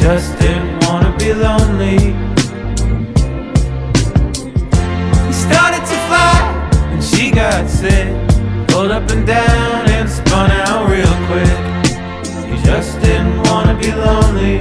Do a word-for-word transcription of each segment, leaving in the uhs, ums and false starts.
just didn't wanna be lonely. He started to fly and she got sick, pulled up and down and spun out real quick. He just didn't wanna be lonely.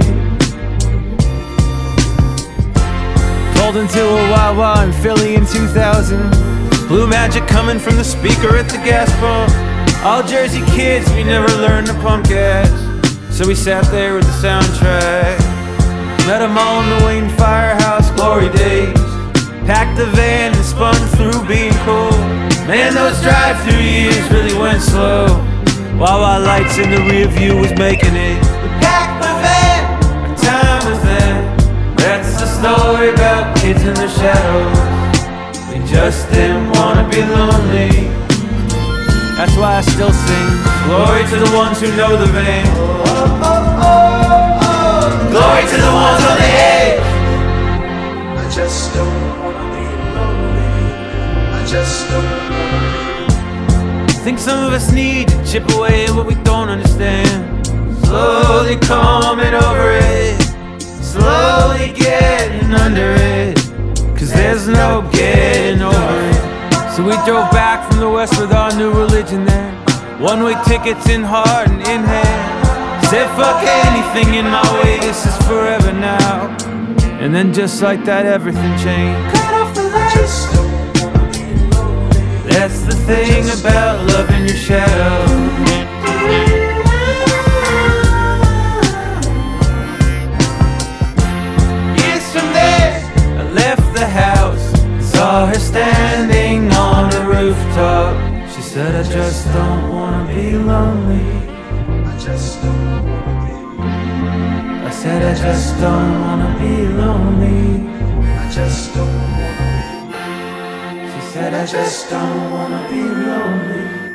Pulled into a Wawa in Philly in two thousand. Blue Magic coming from the speaker at the gas pump. All Jersey kids, we never learned to pump gas, so we sat there with the soundtrack. Met them all in the Wayne Firehouse glory days. Packed the van and spun through being cool. Man, those drive-through years really went slow. Wawa lights in the rear view was making it. We packed the van, our time was then. That's the story about kids in the shadows. We just didn't wanna be lonely. That's why I still sing glory to the ones who know the vein. Oh, oh, oh, oh. Glory to the ones on the edge. I just don't wanna be lonely. I just don't wanna be. I think some of us need to chip away at what we don't understand. Slowly coming over it, slowly getting under it, 'cause there's no getting over it. So we drove back from the west with our new religion there. One-way tickets in heart and in hand. Said fuck anything in my way, this is forever now. And then just like that everything changed. Cut off the lights. That's the thing about loving your shadow. Years from there, I left the house, saw her standing on a rooftop. She said, I just don't wanna be lonely. I just don't wanna be. I said, I just don't wanna be lonely. I just don't wanna be. She said, I just don't wanna be lonely.